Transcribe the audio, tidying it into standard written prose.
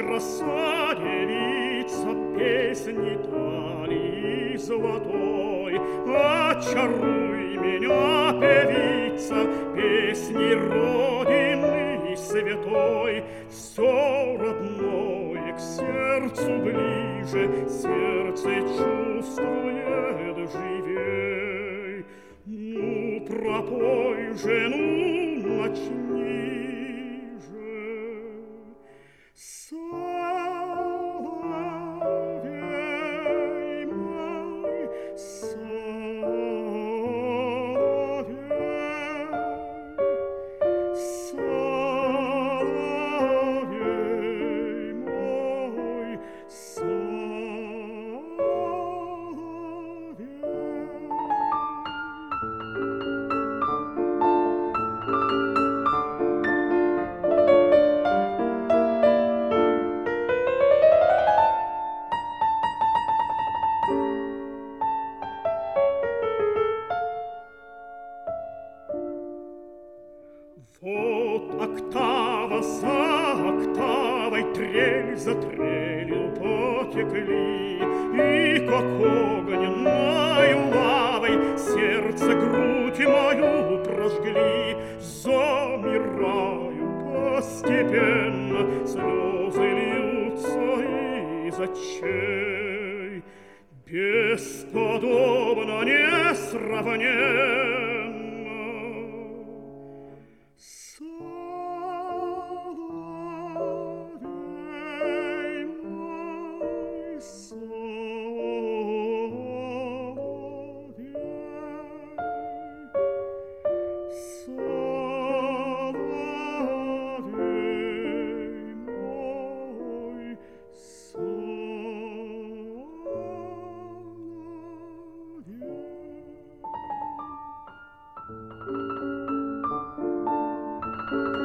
краса девица, песни талии золотой. Очаруй меня, певица, песни Родины святой. Все родное к сердцу ближе, сердце чувствует живей. Ну, пропой же, ну, начни же. Соловей мой, соловей, соловей мой, соловей. Вот октава за октавой, трель за трелью потекли, и как огненною лавой сердце, грудь мою прожгли. Замираю постепенно, слезы льются из очей. Бесподобно, несравненно соловей мой, соловей, соловей мой, соловей.